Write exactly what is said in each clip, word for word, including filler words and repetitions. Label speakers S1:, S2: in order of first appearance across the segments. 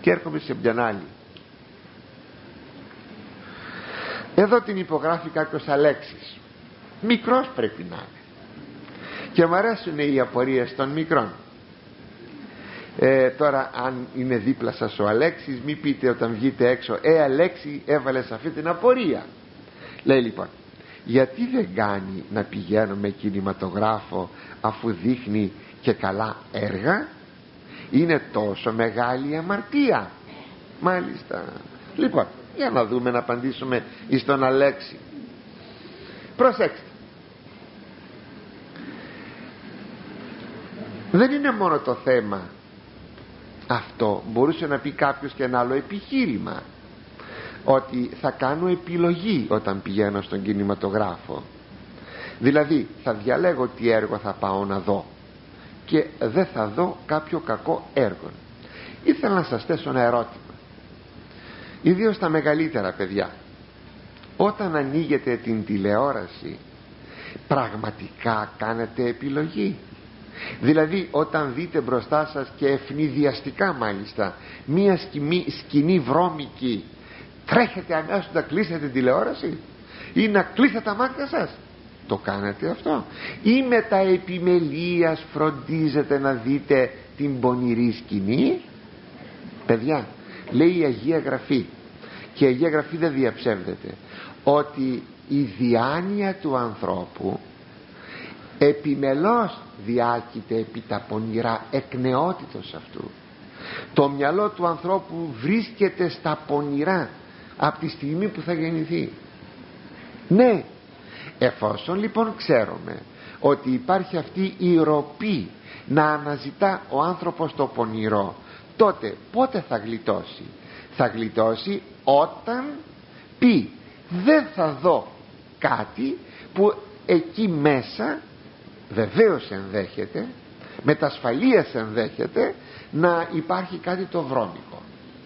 S1: Και έρχομαι σε μια άλλη. Εδώ την υπογράφει κάποιος Αλέξης, μικρός πρέπει να είναι, και μου αρέσουν οι απορίες των μικρών. ε, Τώρα αν είναι δίπλα σας ο Αλέξης, μη πείτε όταν βγείτε έξω, Ε Αλέξη, έβαλες αυτή την απορία. Λέει λοιπόν, γιατί δεν κάνει να πηγαίνω με κινηματογράφο αφού δείχνει και καλά έργα? Είναι τόσο μεγάλη αμαρτία? Μάλιστα. Λοιπόν, για να δούμε, να απαντήσουμε εις τον Αλέξη. Προσέξτε, δεν είναι μόνο το θέμα αυτό. Μπορούσε να πει κάποιος και ένα άλλο επιχείρημα, ότι θα κάνω επιλογή όταν πηγαίνω στον κινηματογράφο. Δηλαδή θα διαλέγω τι έργο θα πάω να δω και δεν θα δω κάποιο κακό έργο. Ήθελα να σας θέσω ένα ερώτημα, ιδίως τα μεγαλύτερα παιδιά. Όταν ανοίγετε την τηλεόραση, πραγματικά κάνετε επιλογή? Δηλαδή όταν δείτε μπροστά σας, και ευνηδιαστικά μάλιστα, μία σκηνή, σκηνή βρώμικη, τρέχετε αμέσως να κλείσετε την τηλεόραση ή να κλείσετε τα μάτια σας? Το κάνετε αυτό? Ή με τα επιμελίας φροντίζετε να δείτε την πονηρή σκηνή? Παιδιά, λέει η Αγία Γραφή, και η Αγία Γραφή δεν διαψεύδεται, ότι η διάνοια του ανθρώπου επιμελώς διάκειται επί τα πονηρά εκ νεότητος αυτού. Το μυαλό του ανθρώπου βρίσκεται στα πονηρά από τη στιγμή που θα γεννηθεί. Ναι, εφόσον λοιπόν ξέρουμε ότι υπάρχει αυτή η ροπή να αναζητά ο άνθρωπος το πονηρό, τότε πότε θα γλιτώσει? Θα γλιτώσει όταν πει, δεν θα δω κάτι που εκεί μέσα βεβαίως ενδέχεται, με τα ασφαλείας ενδέχεται να υπάρχει κάτι το βρώμικο.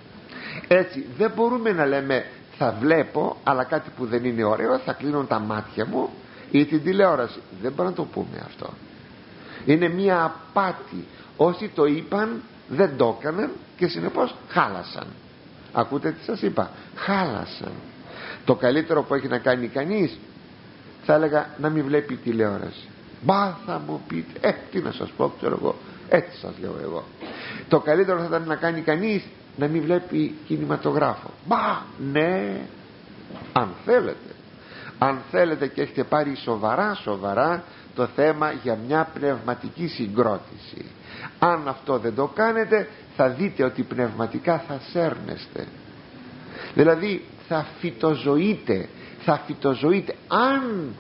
S1: Έτσι δεν μπορούμε να λέμε θα βλέπω, αλλά κάτι που δεν είναι ωραίο θα κλείνω τα μάτια μου ή την τηλεόραση. Δεν μπορούμε να το πούμε αυτό. Είναι μια απάτη. Όσοι το είπαν δεν το έκαναν και συνεπώς χάλασαν. Ακούτε τι σας είπα? Χάλασαν. Το καλύτερο που έχει να κάνει κανείς, θα έλεγα, να μην βλέπει τηλεόραση. Μπα, θα μου πείτε, ε τι να σας πω, ξέρω εγώ, έτσι σας λέω εγώ. Το καλύτερο θα ήταν να κάνει κανείς να μην βλέπει κινηματογράφο. Μπα, ναι, αν θέλετε. Αν θέλετε και έχετε πάρει σοβαρά σοβαρά το θέμα για μια πνευματική συγκρότηση. Αν αυτό δεν το κάνετε, θα δείτε ότι πνευματικά θα σέρνεστε. Δηλαδή θα φυτοζωείτε, θα φυτοζωείτε, αν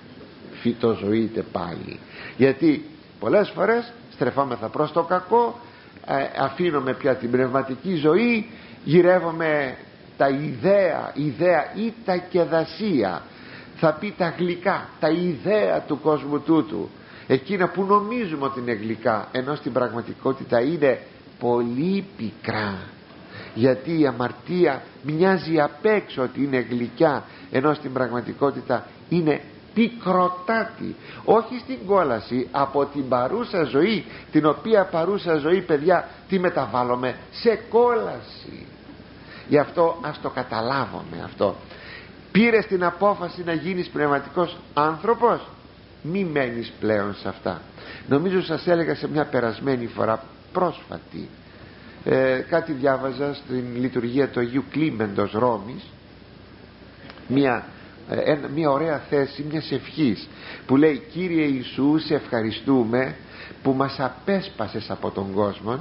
S1: φυτοζωείτε πάλι. Γιατί πολλές φορές στρεφόμεθα προς το κακό, ε, αφήνουμε πια την πνευματική ζωή, γυρεύουμε τα ιδέα, ιδέα ή τα κεδασία, θα πει τα γλυκά, τα ιδέα του κόσμου τούτου, εκείνα που νομίζουμε ότι είναι γλυκά, ενώ στην πραγματικότητα είναι πολύ πικρά. Γιατί η αμαρτία μοιάζει απ' έξω ότι είναι γλυκιά, ενώ στην πραγματικότητα είναι πικροτάτη. Όχι στην κόλαση, από την παρούσα ζωή, την οποία παρούσα ζωή, παιδιά, τι μεταβάλλουμε? Σε κόλαση. Γι' αυτό ας το καταλάβουμε αυτό. Πήρες την απόφαση να γίνεις πνευματικός άνθρωπος, μη μένεις πλέον σε αυτά. Νομίζω σας έλεγα σε μια περασμένη φορά πρόσφατη, ε, κάτι διάβαζα στην λειτουργία του Αγίου Κλίμεντος Ρώμης, μια, ε, μια ωραία θέση μιας ευχής που λέει: Κύριε Ιησού, σε ευχαριστούμε που μας απέσπασες από τον κόσμο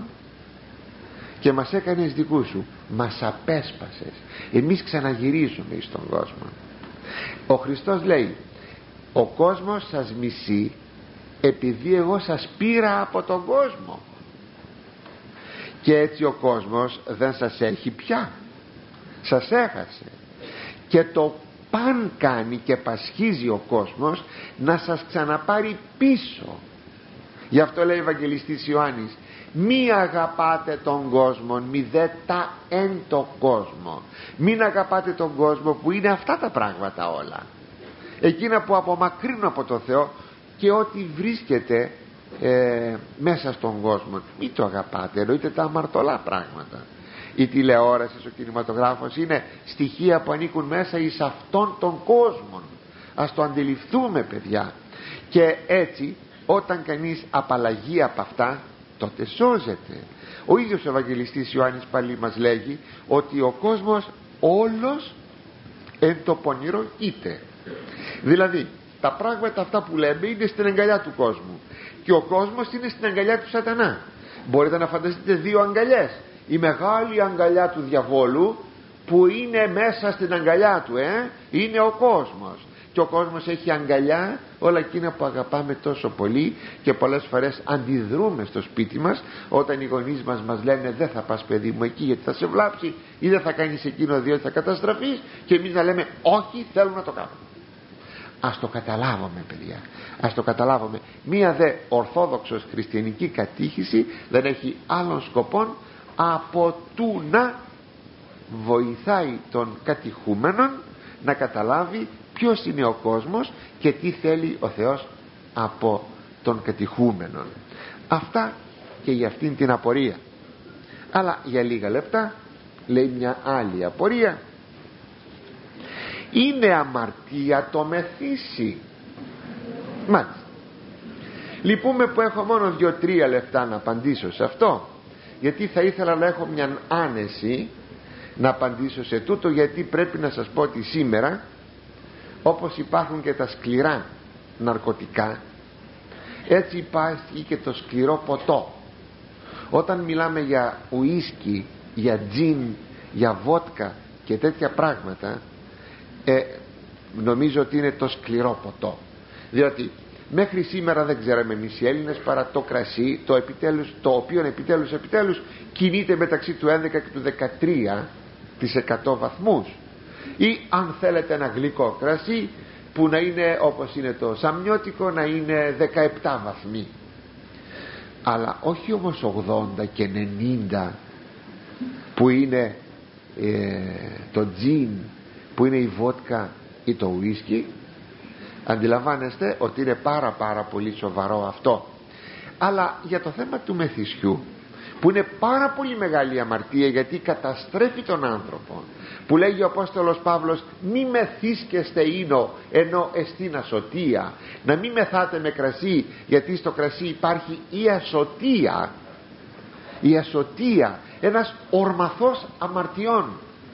S1: και μας έκανες δικού σου. Μας απέσπασες, εμείς ξαναγυρίζουμε εις τον κόσμο. Ο Χριστός λέει: ο κόσμος σας μισεί επειδή εγώ σας πήρα από τον κόσμο, και έτσι ο κόσμος δεν σας έχει πια, σας έχασε, και το παν κάνει και πασχίζει ο κόσμος να σας ξαναπάρει πίσω. Γι' αυτό λέει ο Ευαγγελιστής Ιωάννης: μη αγαπάτε τον κόσμο, μη δε τα εν το κόσμο. Μην αγαπάτε τον κόσμο που είναι αυτά τα πράγματα όλα, εκείνα που απομακρύνουν από το Θεό, και ό,τι βρίσκεται ε, μέσα στον κόσμο. Μην το αγαπάτε, εννοείται τα αμαρτωλά πράγματα. η τηλεόραση, ο κινηματογράφος είναι στοιχεία που ανήκουν μέσα εις αυτόν τον κόσμο. Ας το αντιληφθούμε, παιδιά. Και έτσι όταν κανείς απαλλαγεί από αυτά, τότε σώζεται. Ο ίδιος ο Ευαγγελιστής Ιωάννης πάλι μας λέγει ότι ο κόσμος όλος εν το πονηρό είτε. Δηλαδή τα πράγματα αυτά που λέμε είναι στην αγκαλιά του κόσμου και ο κόσμος είναι στην αγκαλιά του σατανά. Μπορείτε να φανταστείτε δύο αγκαλιές. Η μεγάλη αγκαλιά του διαβόλου που είναι μέσα στην αγκαλιά του, ε, είναι ο κόσμος. Και ο κόσμος έχει αγκαλιά όλα εκείνα που αγαπάμε τόσο πολύ, και πολλές φορές αντιδρούμε στο σπίτι μας όταν οι γονείς μας μας λένε δεν θα πας παιδί μου εκεί γιατί θα σε βλάψει, ή δεν θα κάνεις εκείνο διότι θα καταστραφείς, και εμείς να λέμε όχι, θέλω να το κάνω. Ας το καταλάβουμε, παιδιά, ας το καταλάβουμε. Μία δε ορθόδοξος χριστιανική κατήχηση δεν έχει άλλον σκοπό από του να βοηθάει τον κατηχούμενον να καταλάβει ποιος είναι ο κόσμος και τι θέλει ο Θεός από τον κατηχούμενον. Αυτά και για αυτήν την απορία. Αλλά για λίγα λεπτά λέει μια άλλη απορία. Είναι αμαρτία το μεθύσι? Μάλιστα. Λυπούμε που έχω μόνο δύο-τρία λεπτά να απαντήσω σε αυτό, γιατί θα ήθελα να έχω μια άνεση να απαντήσω σε τούτο, γιατί πρέπει να σας πω ότι σήμερα, όπως υπάρχουν και τα σκληρά ναρκωτικά, έτσι υπάρχει και το σκληρό ποτό. Όταν μιλάμε για ουίσκι, για τζιν, για βότκα και τέτοια πράγματα, ε, νομίζω ότι είναι το σκληρό ποτό, διότι μέχρι σήμερα δεν ξέραμε εμείς οι Έλληνες παρά το κρασί, το, επιτέλους, το οποίο επιτέλους επιτέλους κινείται μεταξύ του έντεκα και του δεκατρία τις εκατό βαθμούς, ή αν θέλετε ένα γλυκό κρασί που να είναι όπως είναι το σαμνιώτικο, να είναι δεκαεπτά βαθμοί, αλλά όχι όμως ογδόντα και ενενήντα που είναι ε, το τζιν, που είναι η βότκα ή το ουίσκι. Αντιλαμβάνεστε ότι είναι πάρα πάρα πολύ σοβαρό αυτό. Αλλά για το θέμα του μεθυσιού, που είναι πάρα πολύ μεγάλη αμαρτία, γιατί καταστρέφει τον άνθρωπο, που λέγει ο Απόστολος Παύλος μη μεθύσκεστε ίνο ενώ εστίν ασωτεία, να μην μεθάτε με κρασί γιατί στο κρασί υπάρχει η ασωτεία, η ασωτεία, ένας ορμαθός αμαρτιών.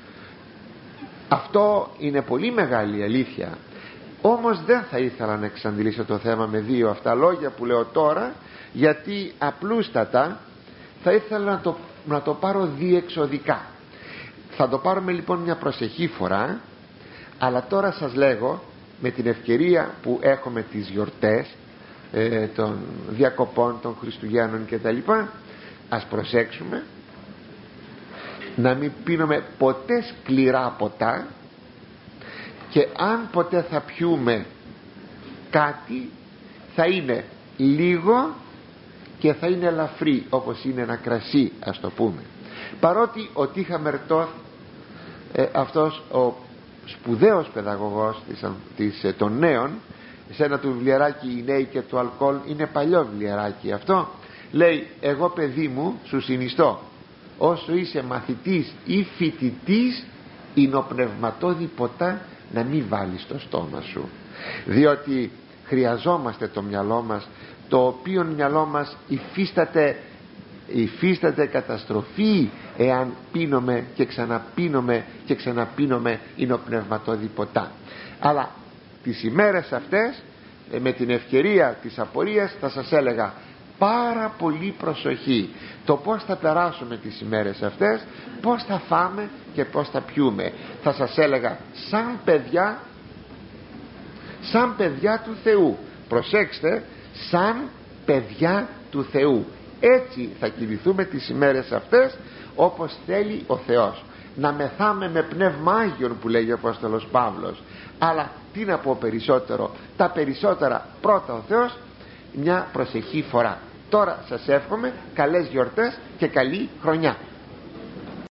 S1: Αυτό είναι πολύ μεγάλη αλήθεια. Όμως δεν θα ήθελα να εξαντλήσω το θέμα με δύο αυτά λόγια που λέω τώρα, γιατί απλούστατα θα ήθελα να το, να το πάρω διεξοδικά. Θα το πάρουμε λοιπόν μια προσεχή φορά, αλλά τώρα σας λέγω, με την ευκαιρία που έχουμε τις γιορτές ε, των διακοπών, των Χριστουγέννων και τα λοιπά, ας προσέξουμε να μην πίνουμε ποτέ σκληρά ποτά, και αν ποτέ θα πιούμε κάτι θα είναι λίγο και θα είναι ελαφρύ, όπως είναι ένα κρασί, ας το πούμε. Παρότι ο Τίχα Μερτόθ, ε, αυτός ο σπουδαίος παιδαγωγός της, της, ε, των νέων, σε ένα του βιβλιαράκι «Οι νέοι και το αλκοόλ», είναι παλιό βιβλιαράκι αυτό, λέει εγώ παιδί μου σου συνιστώ, όσο είσαι μαθητής ή φοιτητής, υνοπνευματώδη ποτά να μην βάλεις στο στόμα σου, διότι χρειαζόμαστε το μυαλό μας, το οποίο μυαλό μας υφίσταται, υφίσταται καταστροφή εάν πίνουμε και ξαναπίνουμε και ξαναπίνουμε υνοπνευματώδη ποτά. Αλλά τις ημέρες αυτές, με την ευκαιρία της απορίας, θα σας έλεγα πάρα πολύ προσοχή το πως θα περάσουμε τις ημέρες αυτές, πως θα φάμε και πως θα πιούμε. Θα σας έλεγα σαν παιδιά, σαν παιδιά του Θεού, προσέξτε, σαν παιδιά του Θεού, έτσι θα κινηθούμε τις ημέρες αυτές όπως θέλει ο Θεός, να μεθάμε με πνεύμα Άγιον που λέγει ο Απόστολος Παύλος. Αλλά τι να πω περισσότερο, τα περισσότερα πρώτα ο Θεός, μια προσεχή φορά. Τώρα σας εύχομαι καλές γιορτές και καλή χρονιά.